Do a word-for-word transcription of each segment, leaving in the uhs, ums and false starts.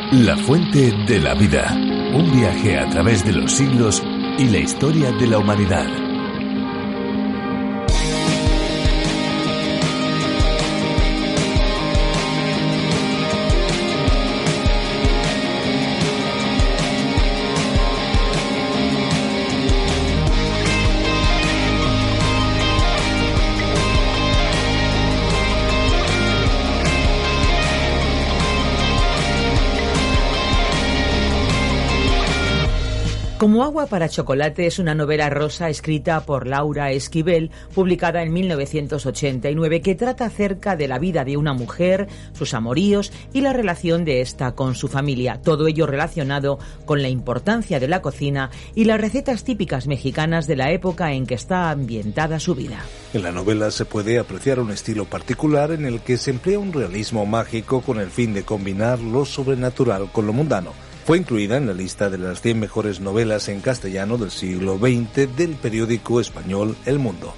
La fuente de la vida. Un viaje a través de los siglos y la historia de la humanidad. Como agua para chocolate es una novela rosa escrita por Laura Esquivel, publicada en mil novecientos ochenta y nueve, que trata acerca de la vida de una mujer, sus amoríos y la relación de esta con su familia. Todo ello relacionado con la importancia de la cocina y las recetas típicas mexicanas de la época en que está ambientada su vida. En la novela se puede apreciar un estilo particular en el que se emplea un realismo mágico con el fin de combinar lo sobrenatural con lo mundano. Fue incluida en la lista de las cien mejores novelas en castellano del siglo veinte del periódico español El Mundo.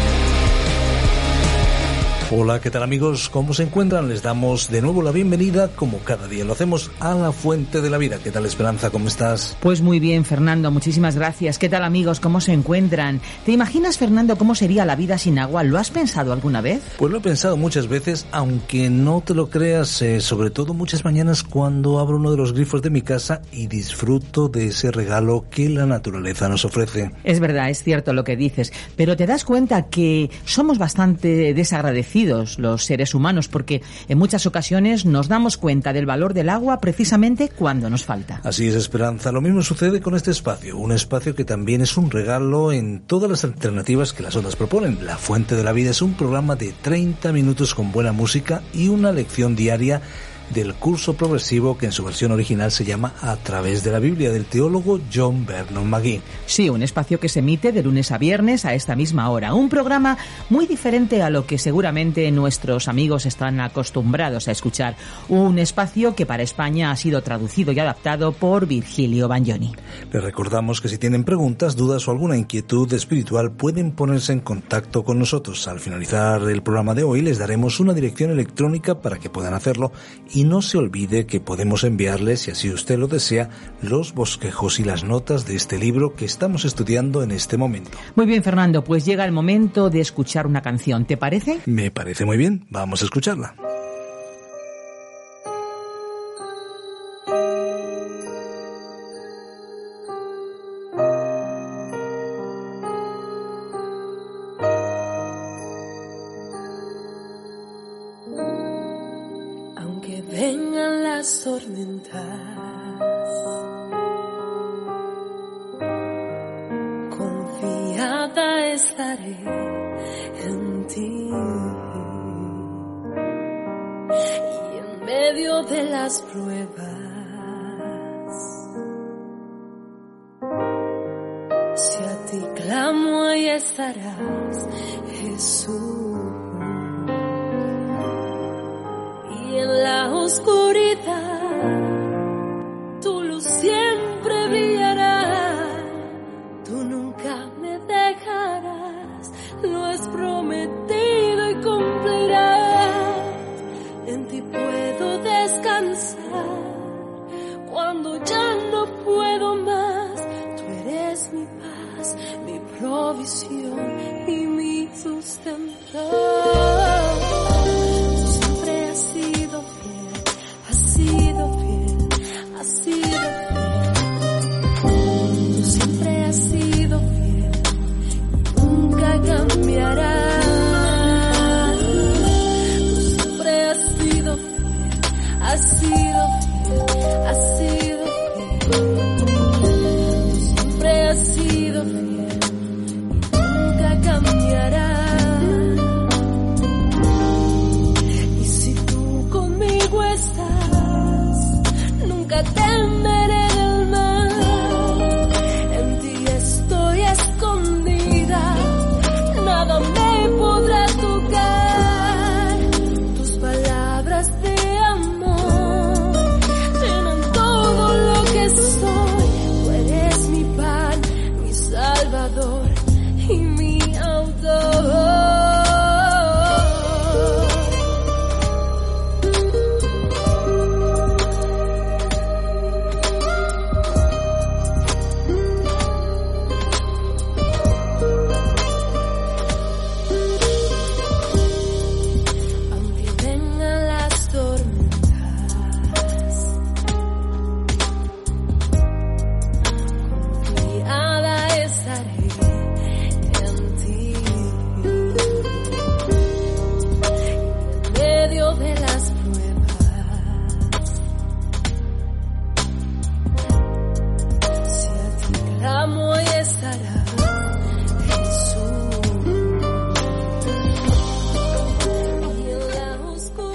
Hola, ¿qué tal amigos? ¿Cómo se encuentran? Les damos de nuevo la bienvenida, como cada día lo hacemos, a La Fuente de la Vida. ¿Qué tal, Esperanza? ¿Cómo estás? Pues muy bien, Fernando, muchísimas gracias. ¿Qué tal, amigos? ¿Cómo se encuentran? ¿Te imaginas, Fernando, cómo sería la vida sin agua? ¿Lo has pensado alguna vez? Pues lo he pensado muchas veces, aunque no te lo creas, eh, sobre todo muchas mañanas cuando abro uno de los grifos de mi casa y disfruto de ese regalo que la naturaleza nos ofrece. Es verdad, es cierto lo que dices, pero te das cuenta que somos bastante desagradecidos los seres humanos, porque en muchas ocasiones nos damos cuenta del valor del agua precisamente cuando nos falta. Así es, Esperanza. Lo mismo sucede con este espacio, un espacio que también es un regalo en todas las alternativas que las ondas proponen. La Fuente de la Vida es un programa de treinta minutos con buena música y una lección diaria del curso progresivo que en su versión original se llama A través de la Biblia, del teólogo John Vernon McGee. Sí, un espacio que se emite de lunes a viernes a esta misma hora. Un programa muy diferente a lo que seguramente nuestros amigos están acostumbrados a escuchar. Un espacio que para España ha sido traducido y adaptado por Virgilio Bagnoni. Les recordamos que si tienen preguntas, dudas o alguna inquietud espiritual pueden ponerse en contacto con nosotros. Al finalizar el programa de hoy les daremos una dirección electrónica para que puedan hacerlo. Y no se olvide que podemos enviarles, si así usted lo desea, los bosquejos y las notas de este libro que estamos estudiando en este momento. Muy bien, Fernando, pues llega el momento de escuchar una canción, ¿te parece? Me parece muy bien, vamos a escucharla. Vengan las tormentas, confiada estaré en ti, y en medio de las pruebas, si a ti clamo ahí estarás, Jesús. En la oscuridad, tu luz siempre brillará, tú nunca me dejarás, lo has prometido y cumplirás, en ti puedo descansar, cuando ya no puedo más, tú eres mi paz, mi provisión y mi sustento. Así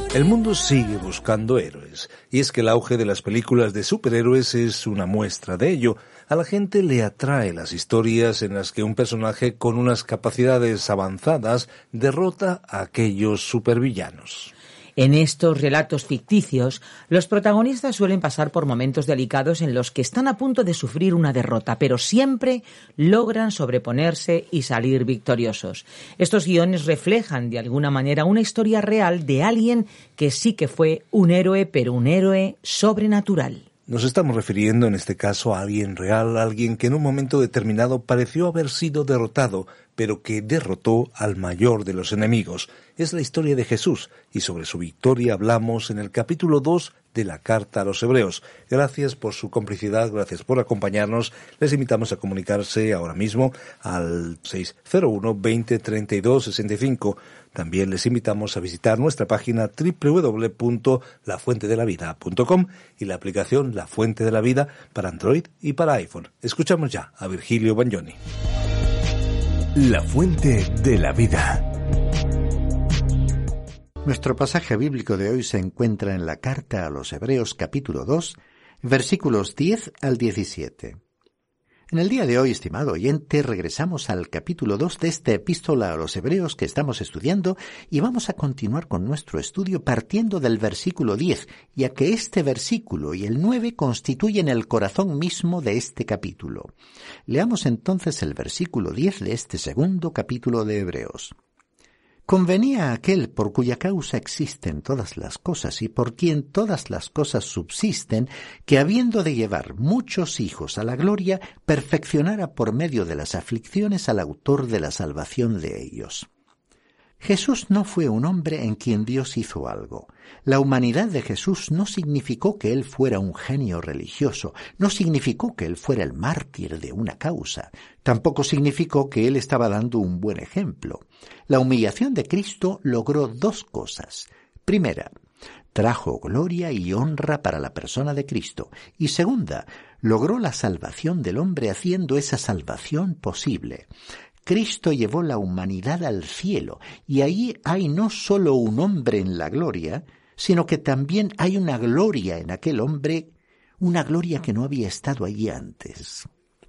El mundo sigue buscando héroes, y es que el auge de las películas de superhéroes es una muestra de ello. A la gente le atrae las historias en las que un personaje con unas capacidades avanzadas derrota a aquellos supervillanos. En estos relatos ficticios, los protagonistas suelen pasar por momentos delicados en los que están a punto de sufrir una derrota, pero siempre logran sobreponerse y salir victoriosos. Estos guiones reflejan de alguna manera una historia real de alguien que sí que fue un héroe, pero un héroe sobrenatural. Nos estamos refiriendo en este caso a alguien real, alguien que en un momento determinado pareció haber sido derrotado, pero que derrotó al mayor de los enemigos. Es la historia de Jesús, y sobre su victoria hablamos en el capítulo dos de la Carta a los Hebreos. Gracias por su complicidad, gracias por acompañarnos. Les invitamos a comunicarse ahora mismo al seis cero uno, veinte, treinta y dos, sesenta y cinco. También les invitamos a visitar nuestra página doble u doble u doble u punto la fuente de la vida punto com y la aplicación La Fuente de la Vida para Android y para iPhone. Escuchamos ya a Virgilio Bagnoni. La Fuente de la Vida. Nuestro pasaje bíblico de hoy se encuentra en la Carta a los Hebreos capítulo dos, versículos diez al diecisiete. En el día de hoy, estimado oyente, regresamos al capítulo dos de esta epístola a los Hebreos que estamos estudiando y vamos a continuar con nuestro estudio partiendo del versículo diez, ya que este versículo y el nueve constituyen el corazón mismo de este capítulo. Leamos entonces el versículo diez de este segundo capítulo de Hebreos. Convenía a aquel por cuya causa existen todas las cosas y por quien todas las cosas subsisten, que habiendo de llevar muchos hijos a la gloria, perfeccionara por medio de las aflicciones al autor de la salvación de ellos. Jesús no fue un hombre en quien Dios hizo algo. La humanidad de Jesús no significó que él fuera un genio religioso, no significó que él fuera el mártir de una causa, tampoco significó que él estaba dando un buen ejemplo. La humillación de Cristo logró dos cosas. Primera, trajo gloria y honra para la persona de Cristo, y segunda, logró la salvación del hombre haciendo esa salvación posible. Cristo llevó la humanidad al cielo, y allí hay no solo un hombre en la gloria, sino que también hay una gloria en aquel hombre, una gloria que no había estado allí antes.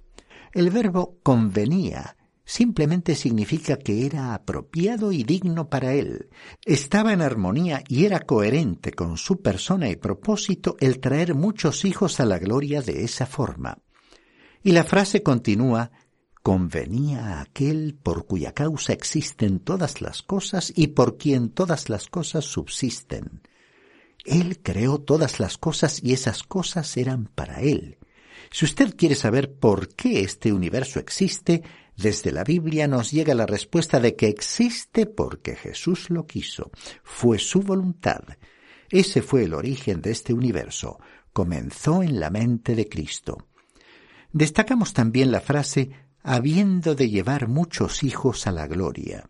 El verbo convenía simplemente significa que era apropiado y digno para él. Estaba en armonía y era coherente con su persona y propósito el traer muchos hijos a la gloria de esa forma. Y la frase continúa: convenía a aquel por cuya causa existen todas las cosas y por quien todas las cosas subsisten. Él creó todas las cosas y esas cosas eran para él. Si usted quiere saber por qué este universo existe, desde la Biblia nos llega la respuesta de que existe porque Jesús lo quiso. Fue su voluntad. Ese fue el origen de este universo. Comenzó en la mente de Cristo. Destacamos también la frase habiendo de llevar muchos hijos a la gloria.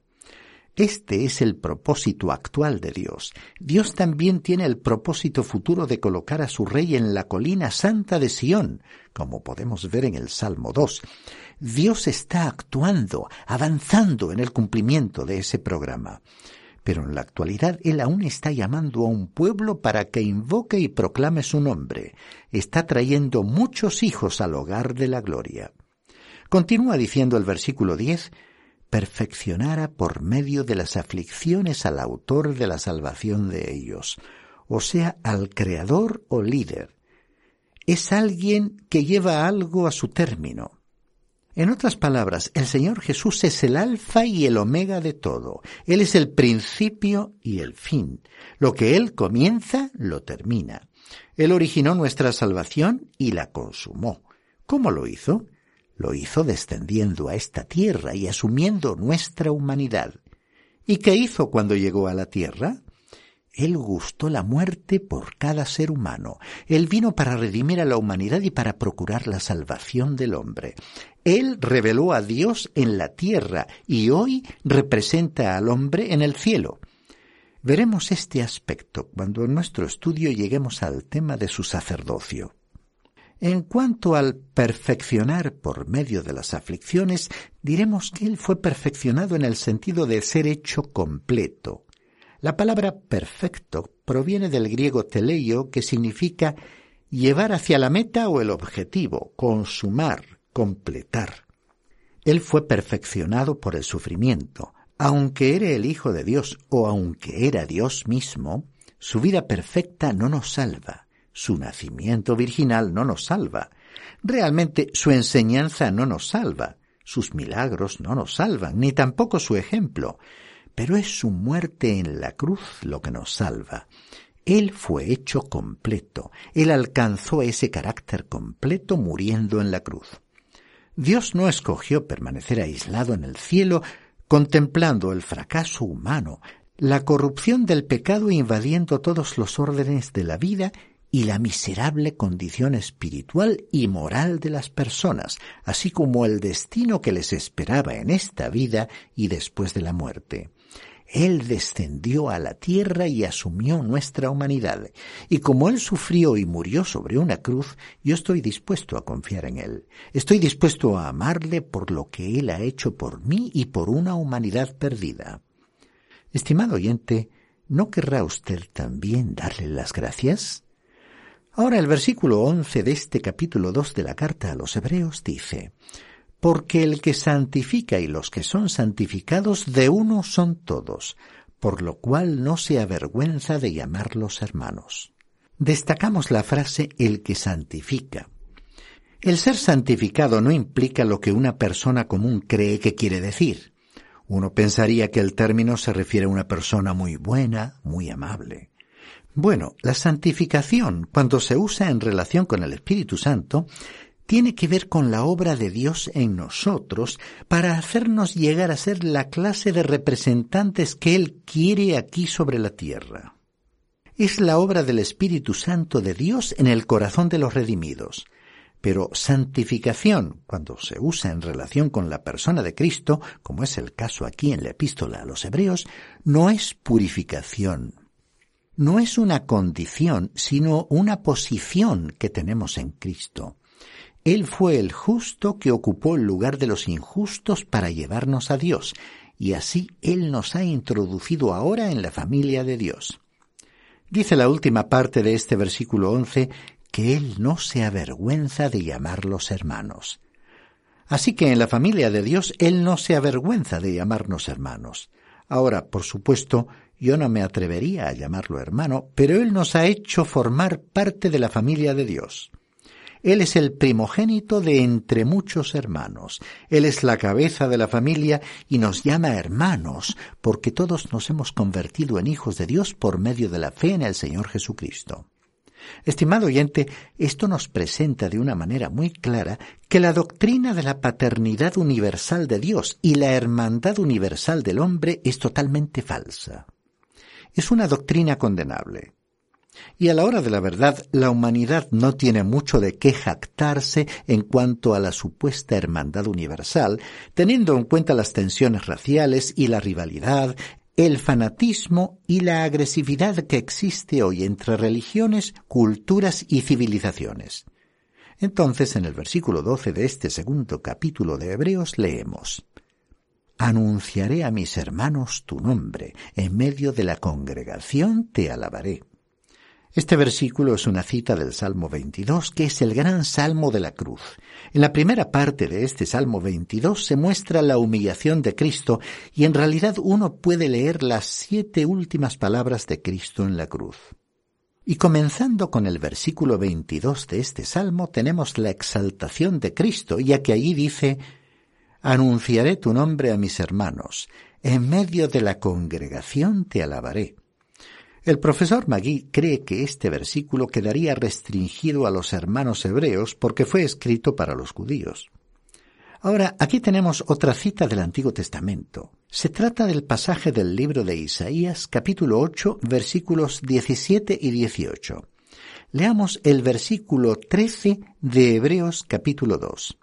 Este es el propósito actual de Dios. Dios también tiene el propósito futuro de colocar a su rey en la colina santa de Sión, como podemos ver en el Salmo dos. Dios está actuando, avanzando en el cumplimiento de ese programa. Pero en la actualidad Él aún está llamando a un pueblo para que invoque y proclame su nombre. Está trayendo muchos hijos al hogar de la gloria. Continúa diciendo el versículo diez, perfeccionara por medio de las aflicciones al autor de la salvación de ellos, o sea, al creador o líder. Es alguien que lleva algo a su término. En otras palabras, el Señor Jesús es el alfa y el omega de todo. Él es el principio y el fin. Lo que Él comienza, lo termina. Él originó nuestra salvación y la consumó. ¿Cómo lo hizo? Lo hizo descendiendo a esta tierra y asumiendo nuestra humanidad. ¿Y qué hizo cuando llegó a la tierra? Él gustó la muerte por cada ser humano. Él vino para redimir a la humanidad y para procurar la salvación del hombre. Él reveló a Dios en la tierra y hoy representa al hombre en el cielo. Veremos este aspecto cuando en nuestro estudio lleguemos al tema de su sacerdocio. En cuanto al perfeccionar por medio de las aflicciones, diremos que Él fue perfeccionado en el sentido de ser hecho completo. La palabra perfecto proviene del griego teleio, que significa llevar hacia la meta o el objetivo, consumar, completar. Él fue perfeccionado por el sufrimiento. Aunque era el Hijo de Dios o aunque era Dios mismo, su vida perfecta no nos salva. Su nacimiento virginal no nos salva. Realmente su enseñanza no nos salva. Sus milagros no nos salvan, ni tampoco su ejemplo. Pero es su muerte en la cruz lo que nos salva. Él fue hecho completo. Él alcanzó ese carácter completo muriendo en la cruz. Dios no escogió permanecer aislado en el cielo contemplando el fracaso humano, la corrupción del pecado invadiendo todos los órdenes de la vida y la miserable condición espiritual y moral de las personas, así como el destino que les esperaba en esta vida y después de la muerte. Él descendió a la tierra y asumió nuestra humanidad, y como Él sufrió y murió sobre una cruz, yo estoy dispuesto a confiar en Él. Estoy dispuesto a amarle por lo que Él ha hecho por mí y por una humanidad perdida. Estimado oyente, ¿no querrá usted también darle las gracias? Ahora el versículo once de este capítulo dos de la carta a los Hebreos dice: Porque el que santifica y los que son santificados de uno son todos, por lo cual no se avergüenza de llamarlos hermanos. Destacamos la frase el que santifica. El ser santificado no implica lo que una persona común cree que quiere decir. Uno pensaría que el término se refiere a una persona muy buena, muy amable. Bueno, la santificación, cuando se usa en relación con el Espíritu Santo, tiene que ver con la obra de Dios en nosotros para hacernos llegar a ser la clase de representantes que Él quiere aquí sobre la tierra. Es la obra del Espíritu Santo de Dios en el corazón de los redimidos. Pero santificación, cuando se usa en relación con la persona de Cristo, como es el caso aquí en la Epístola a los Hebreos, no es purificación. No es una condición, sino una posición que tenemos en Cristo. Él fue el justo que ocupó el lugar de los injustos para llevarnos a Dios, y así Él nos ha introducido ahora en la familia de Dios. Dice la última parte de este versículo once que Él no se avergüenza de llamarlos hermanos. Así que en la familia de Dios Él no se avergüenza de llamarnos hermanos. Ahora, por supuesto, yo no me atrevería a llamarlo hermano, pero Él nos ha hecho formar parte de la familia de Dios. Él es el primogénito de entre muchos hermanos. Él es la cabeza de la familia y nos llama hermanos, porque todos nos hemos convertido en hijos de Dios por medio de la fe en el Señor Jesucristo. Estimado oyente, esto nos presenta de una manera muy clara que la doctrina de la paternidad universal de Dios y la hermandad universal del hombre es totalmente falsa. Es una doctrina condenable. Y a la hora de la verdad, la humanidad no tiene mucho de qué jactarse en cuanto a la supuesta hermandad universal, teniendo en cuenta las tensiones raciales y la rivalidad, el fanatismo y la agresividad que existe hoy entre religiones, culturas y civilizaciones. Entonces, en el versículo doce de este segundo capítulo de Hebreos leemos: Anunciaré a mis hermanos tu nombre, en medio de la congregación te alabaré. Este versículo es una cita del Salmo veintidós, que es el gran salmo de la cruz. En la primera parte de este Salmo veintidós se muestra la humillación de Cristo y en realidad uno puede leer las siete últimas palabras de Cristo en la cruz. Y comenzando con el versículo veintidós de este Salmo tenemos la exaltación de Cristo, ya que allí dice: Anunciaré tu nombre a mis hermanos, en medio de la congregación te alabaré. El profesor Magui cree que este versículo quedaría restringido a los hermanos hebreos porque fue escrito para los judíos. Ahora, aquí tenemos otra cita del Antiguo Testamento. Se trata del pasaje del libro de Isaías, capítulo ocho, versículos diecisiete y dieciocho. Leamos el versículo trece de Hebreos, capítulo dos.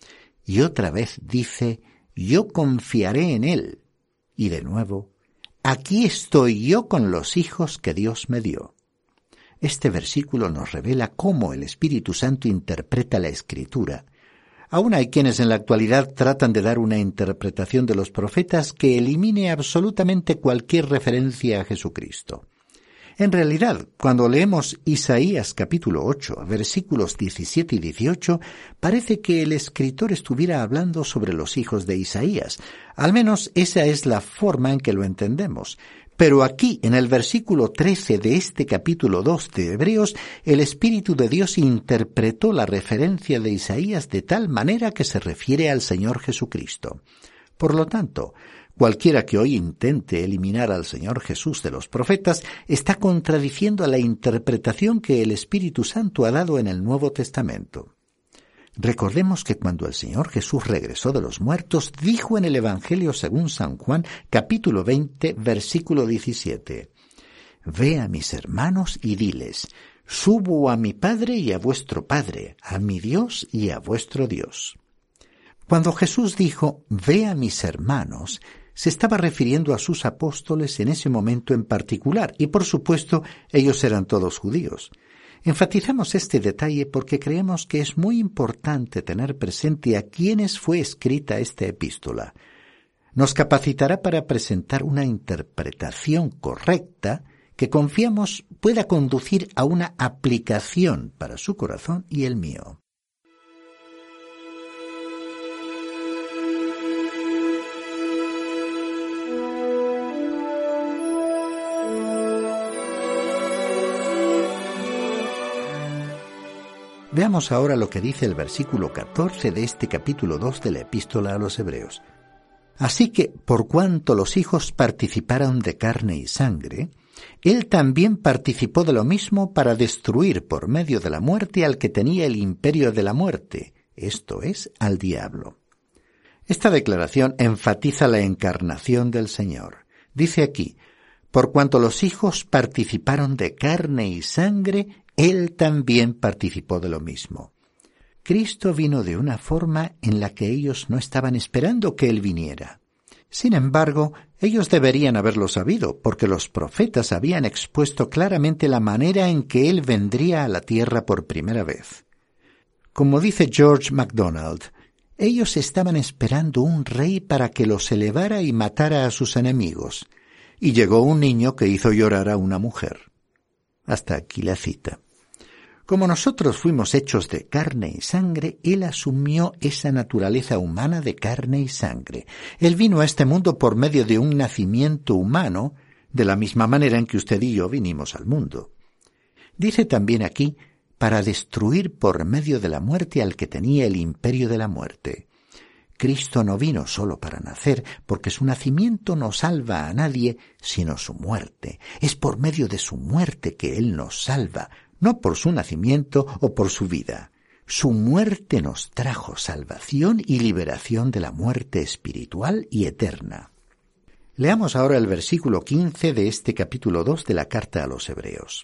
Y otra vez dice: Yo confiaré en él. Y de nuevo: Aquí estoy yo con los hijos que Dios me dio. Este versículo nos revela cómo el Espíritu Santo interpreta la Escritura. Aún hay quienes en la actualidad tratan de dar una interpretación de los profetas que elimine absolutamente cualquier referencia a Jesucristo. En realidad, cuando leemos Isaías capítulo ocho, versículos diecisiete y dieciocho, parece que el escritor estuviera hablando sobre los hijos de Isaías. Al menos esa es la forma en que lo entendemos. Pero aquí, en el versículo trece de este capítulo dos de Hebreos, el Espíritu de Dios interpretó la referencia de Isaías de tal manera que se refiere al Señor Jesucristo. Por lo tanto, cualquiera que hoy intente eliminar al Señor Jesús de los profetas está contradiciendo a la interpretación que el Espíritu Santo ha dado en el Nuevo Testamento. Recordemos que cuando el Señor Jesús regresó de los muertos, dijo en el Evangelio según San Juan, capítulo veinte, versículo diecisiete, «Ve a mis hermanos y diles, subo a mi Padre y a vuestro Padre, a mi Dios y a vuestro Dios». Cuando Jesús dijo, «Ve a mis hermanos», se estaba refiriendo a sus apóstoles en ese momento en particular, y por supuesto ellos eran todos judíos. Enfatizamos este detalle porque creemos que es muy importante tener presente a quiénes fue escrita esta epístola. Nos capacitará para presentar una interpretación correcta que confiamos pueda conducir a una aplicación para su corazón y el mío. Veamos ahora lo que dice el versículo catorce de este capítulo dos de la Epístola a los Hebreos. Así que, por cuanto los hijos participaron de carne y sangre, él también participó de lo mismo para destruir por medio de la muerte al que tenía el imperio de la muerte, esto es, al diablo. Esta declaración enfatiza la encarnación del Señor. Dice aquí, por cuanto los hijos participaron de carne y sangre, Él también participó de lo mismo. Cristo vino de una forma en la que ellos no estaban esperando que Él viniera. Sin embargo, ellos deberían haberlo sabido, porque los profetas habían expuesto claramente la manera en que Él vendría a la tierra por primera vez. Como dice George MacDonald, ellos estaban esperando un rey para que los elevara y matara a sus enemigos. Y llegó un niño que hizo llorar a una mujer. Hasta aquí la cita. Como nosotros fuimos hechos de carne y sangre, Él asumió esa naturaleza humana de carne y sangre. Él vino a este mundo por medio de un nacimiento humano, de la misma manera en que usted y yo vinimos al mundo. Dice también aquí, para destruir por medio de la muerte al que tenía el imperio de la muerte. Cristo no vino solo para nacer, porque su nacimiento no salva a nadie, sino su muerte. Es por medio de su muerte que Él nos salva, no por su nacimiento o por su vida. Su muerte nos trajo salvación y liberación de la muerte espiritual y eterna. Leamos ahora el versículo quince de este capítulo dos de la carta a los Hebreos.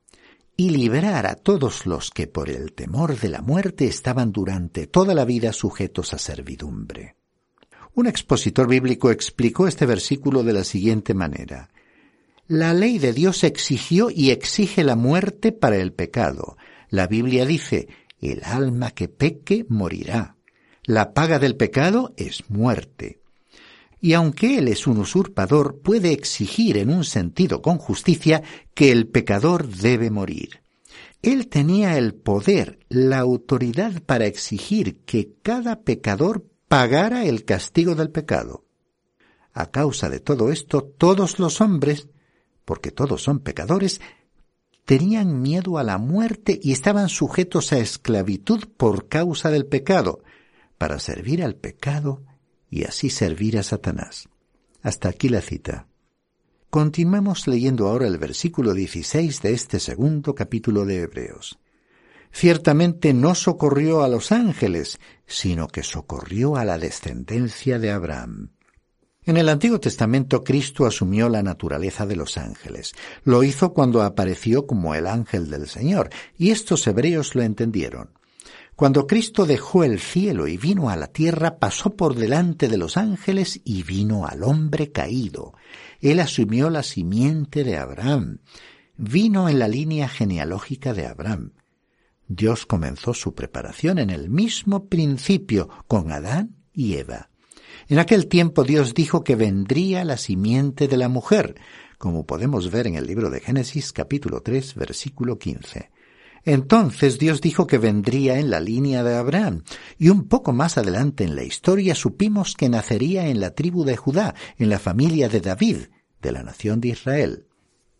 Y liberar a todos los que por el temor de la muerte estaban durante toda la vida sujetos a servidumbre. Un expositor bíblico explicó este versículo de la siguiente manera. La ley de Dios exigió y exige la muerte para el pecado. La Biblia dice, el alma que peque morirá. La paga del pecado es muerte. Y aunque Él es un usurpador, puede exigir en un sentido con justicia que el pecador debe morir. Él tenía el poder, la autoridad para exigir que cada pecador pagara el castigo del pecado. A causa de todo esto, todos los hombres, porque todos son pecadores, tenían miedo a la muerte y estaban sujetos a esclavitud por causa del pecado, para servir al pecado y así servir a Satanás. Hasta aquí la cita. Continuemos leyendo ahora el versículo dieciséis de este segundo capítulo de Hebreos. Ciertamente no socorrió a los ángeles, sino que socorrió a la descendencia de Abraham. En el Antiguo Testamento Cristo asumió la naturaleza de los ángeles. Lo hizo cuando apareció como el ángel del Señor, y estos hebreos lo entendieron. Cuando Cristo dejó el cielo y vino a la tierra, pasó por delante de los ángeles y vino al hombre caído. Él asumió la simiente de Abraham. Vino en la línea genealógica de Abraham. Dios comenzó su preparación en el mismo principio con Adán y Eva. En aquel tiempo Dios dijo que vendría la simiente de la mujer. como podemos ver en el libro de Génesis capítulo tres, versículo quince. Entonces Dios dijo que vendría en la línea de Abraham, y un poco más adelante en la historia supimos que nacería en la tribu de Judá, en la familia de David, de la nación de Israel.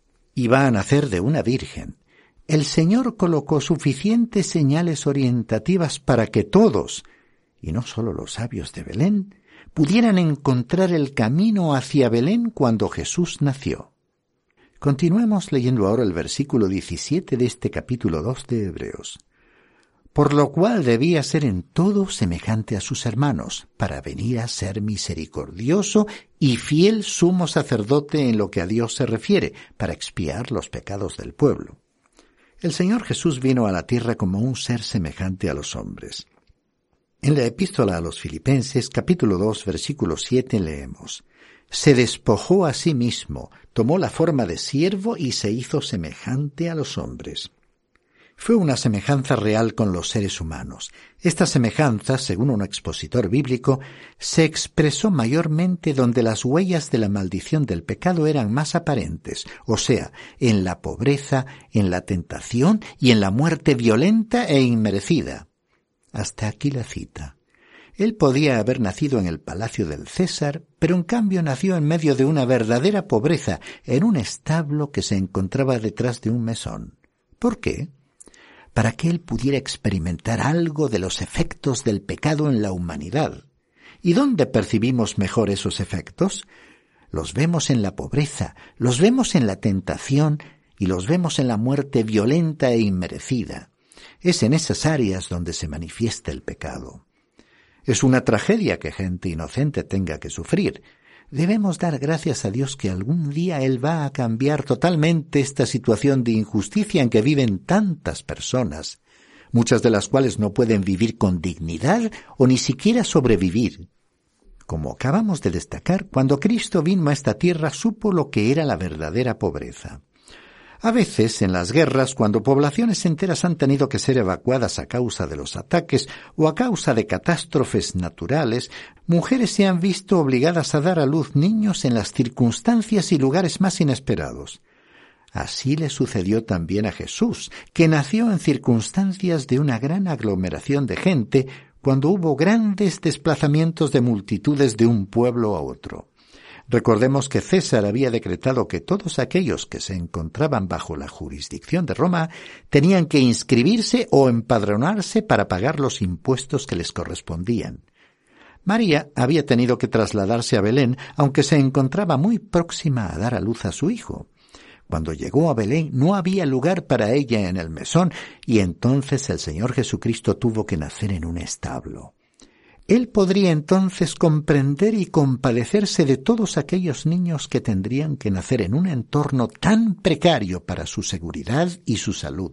Iba a nacer de una virgen. El Señor colocó suficientes señales orientativas para que todos, y no solo los sabios de Belén, pudieran encontrar el camino hacia Belén cuando Jesús nació. Continuemos leyendo ahora el versículo diecisiete de este capítulo dos de Hebreos. Por lo cual debía ser en todo semejante a sus hermanos, para venir a ser misericordioso y fiel sumo sacerdote en lo que a Dios se refiere, para expiar los pecados del pueblo. El Señor Jesús vino a la tierra como un ser semejante a los hombres. En la epístola a los Filipenses, capítulo dos, versículo siete, leemos: Se despojó a sí mismo, tomó la forma de siervo y se hizo semejante a los hombres. Fue una semejanza real con los seres humanos. Esta semejanza, según un expositor bíblico, se expresó mayormente donde las huellas de la maldición del pecado eran más aparentes, o sea, en la pobreza, en la tentación y en la muerte violenta e inmerecida. Hasta aquí la cita. Él podía haber nacido en el palacio del César, pero en cambio nació en medio de una verdadera pobreza, en un establo que se encontraba detrás de un mesón. ¿Por qué? Para que él pudiera experimentar algo de los efectos del pecado en la humanidad. ¿Y dónde percibimos mejor esos efectos? Los vemos en la pobreza, los vemos en la tentación y los vemos en la muerte violenta e inmerecida. Es en esas áreas donde se manifiesta el pecado. Es una tragedia que gente inocente tenga que sufrir. Debemos dar gracias a Dios que algún día Él va a cambiar totalmente esta situación de injusticia en que viven tantas personas, muchas de las cuales no pueden vivir con dignidad o ni siquiera sobrevivir. Como acabamos de destacar, cuando Cristo vino a esta tierra supo lo que era la verdadera pobreza. A veces, en las guerras, cuando poblaciones enteras han tenido que ser evacuadas a causa de los ataques o a causa de catástrofes naturales, mujeres se han visto obligadas a dar a luz niños en las circunstancias y lugares más inesperados. Así le sucedió también a Jesús, que nació en circunstancias de una gran aglomeración de gente, cuando hubo grandes desplazamientos de multitudes de un pueblo a otro. Recordemos que César había decretado que todos aquellos que se encontraban bajo la jurisdicción de Roma tenían que inscribirse o empadronarse para pagar los impuestos que les correspondían. María había tenido que trasladarse a Belén, aunque se encontraba muy próxima a dar a luz a su hijo. Cuando llegó a Belén no había lugar para ella en el mesón, y entonces el Señor Jesucristo tuvo que nacer en un establo. Él podría entonces comprender y compadecerse de todos aquellos niños que tendrían que nacer en un entorno tan precario para su seguridad y su salud.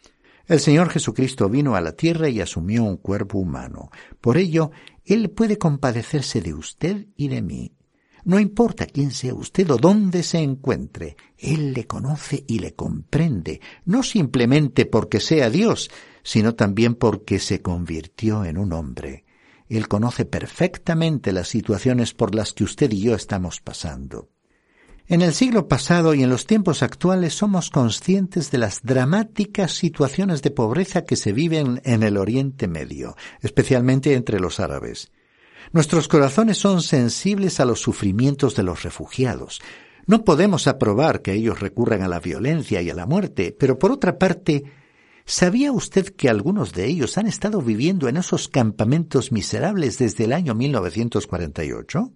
El Señor Jesucristo vino a la tierra y asumió un cuerpo humano. Por ello, Él puede compadecerse de usted y de mí. No importa quién sea usted o dónde se encuentre, Él le conoce y le comprende, no simplemente porque sea Dios, sino también porque se convirtió en un hombre. Él conoce perfectamente las situaciones por las que usted y yo estamos pasando. En el siglo pasado y en los tiempos actuales somos conscientes de las dramáticas situaciones de pobreza que se viven en el Oriente Medio, especialmente entre los árabes. Nuestros corazones son sensibles a los sufrimientos de los refugiados. No podemos aprobar que ellos recurran a la violencia y a la muerte, pero por otra parte, ¿sabía usted que algunos de ellos han estado viviendo en esos campamentos miserables desde el año mil novecientos cuarenta y ocho?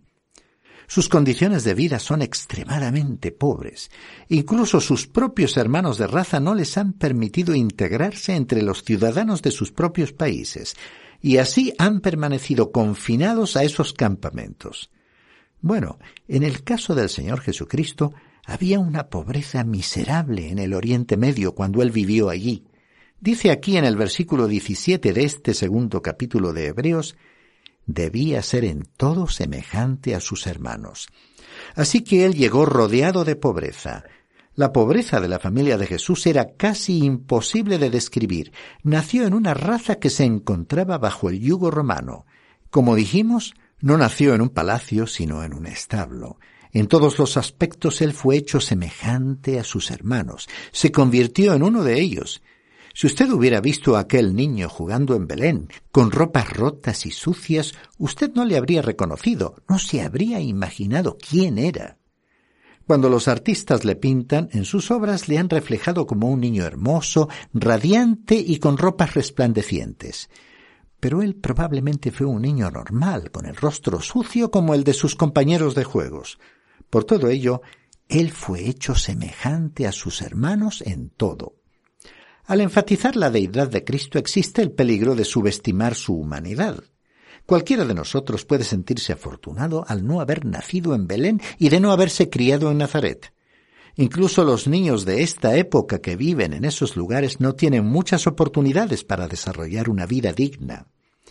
Sus condiciones de vida son extremadamente pobres. Incluso sus propios hermanos de raza no les han permitido integrarse entre los ciudadanos de sus propios países, y así han permanecido confinados a esos campamentos. Bueno, en el caso del Señor Jesucristo, había una pobreza miserable en el Oriente Medio cuando Él vivió allí. Dice aquí en el versículo diecisiete de este segundo capítulo de Hebreos, debía ser en todo semejante a sus hermanos. Así que Él llegó rodeado de pobreza. La pobreza de la familia de Jesús era casi imposible de describir. Nació en una raza que se encontraba bajo el yugo romano. Como dijimos, no nació en un palacio, sino en un establo. En todos los aspectos él fue hecho semejante a sus hermanos, se convirtió en uno de ellos. Si usted hubiera visto a aquel niño jugando en Belén, con ropas rotas y sucias, usted no le habría reconocido, no se habría imaginado quién era. Cuando los artistas le pintan, en sus obras le han reflejado como un niño hermoso, radiante y con ropas resplandecientes. Pero él probablemente fue un niño normal, con el rostro sucio como el de sus compañeros de juegos. Por todo ello, él fue hecho semejante a sus hermanos en todo. Al enfatizar la deidad de Cristo existe el peligro de subestimar su humanidad. Cualquiera de nosotros puede sentirse afortunado al no haber nacido en Belén y de no haberse criado en Nazaret. Incluso los niños de esta época que viven en esos lugares no tienen muchas oportunidades para desarrollar una vida digna.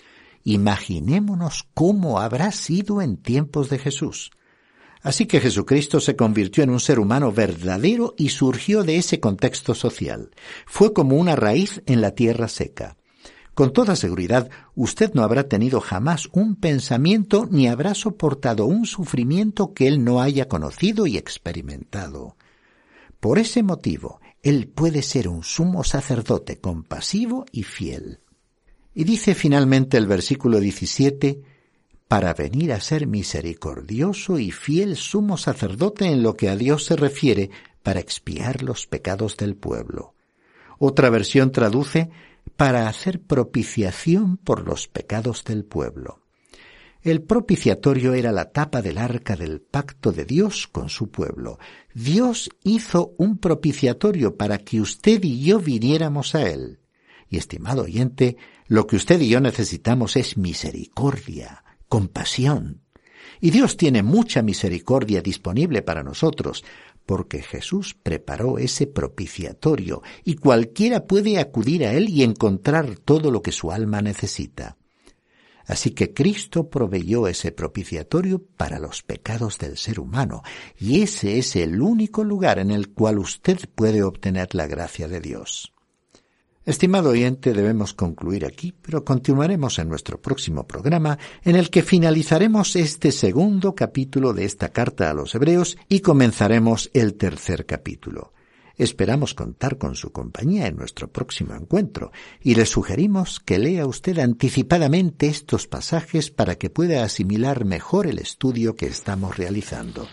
Imaginémonos cómo habrá sido en tiempos de Jesús. Así que Jesucristo se convirtió en un ser humano verdadero y surgió de ese contexto social. Fue como una raíz en la tierra seca. Con toda seguridad, usted no habrá tenido jamás un pensamiento ni habrá soportado un sufrimiento que él no haya conocido y experimentado. Por ese motivo, él puede ser un sumo sacerdote compasivo y fiel. Y dice finalmente el versículo diecisiete, para venir a ser misericordioso y fiel sumo sacerdote en lo que a Dios se refiere, para expiar los pecados del pueblo. Otra versión traduce, para hacer propiciación por los pecados del pueblo. El propiciatorio era la tapa del arca del pacto de Dios con su pueblo. Dios hizo un propiciatorio para que usted y yo viniéramos a él. Y, estimado oyente, lo que usted y yo necesitamos es misericordia, compasión. Y Dios tiene mucha misericordia disponible para nosotros, porque Jesús preparó ese propiciatorio y cualquiera puede acudir a él y encontrar todo lo que su alma necesita. Así que Cristo proveyó ese propiciatorio para los pecados del ser humano, y ese es el único lugar en el cual usted puede obtener la gracia de Dios. Estimado oyente, debemos concluir aquí, pero continuaremos en nuestro próximo programa, en el que finalizaremos este segundo capítulo de esta carta a los Hebreos y comenzaremos el tercer capítulo. Esperamos contar con su compañía en nuestro próximo encuentro y le sugerimos que lea usted anticipadamente estos pasajes para que pueda asimilar mejor el estudio que estamos realizando.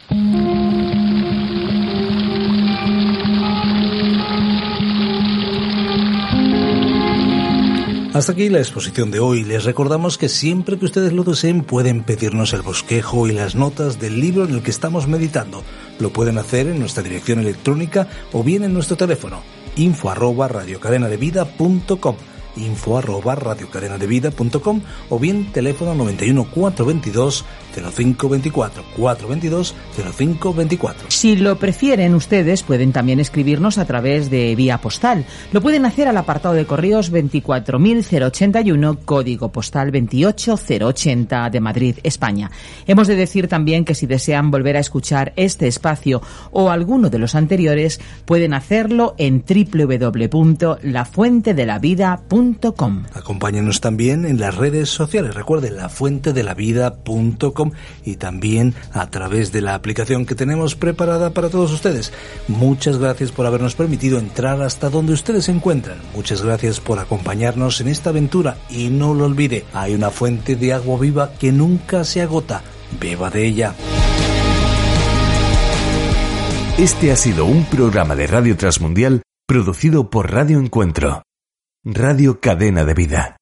Hasta aquí la exposición de hoy. Les recordamos que siempre que ustedes lo deseen pueden pedirnos el bosquejo y las notas del libro en el que estamos meditando. Lo pueden hacer en nuestra dirección electrónica o bien en nuestro teléfono info arroba radiocadenadevida punto com info arroba radiocadenadevida punto com o bien teléfono noventa y uno, cuatrocientos veintidós, cero cinco veinticuatro, cuatrocientos veintidós, cero cinco veinticuatro. Si lo prefieren ustedes, pueden también escribirnos a través de vía postal. Lo pueden hacer al apartado de correos veinticuatro mil ochenta y uno, código postal veintiocho mil ochenta de Madrid, España. Hemos de decir también que si desean volver a escuchar este espacio o alguno de los anteriores, pueden hacerlo en doble u doble u doble u punto la fuente de la vida punto com. Acompáñenos también en las redes sociales. Recuerden, la fuente de la vida punto com y también a través de la aplicación que tenemos preparada para todos ustedes. Muchas gracias por habernos permitido entrar hasta donde ustedes se encuentran. Muchas gracias por acompañarnos en esta aventura y no lo olvide, hay una fuente de agua viva que nunca se agota. Beba de ella. Este ha sido un programa de Radio Transmundial producido por Radio Encuentro, Radio Cadena de Vida.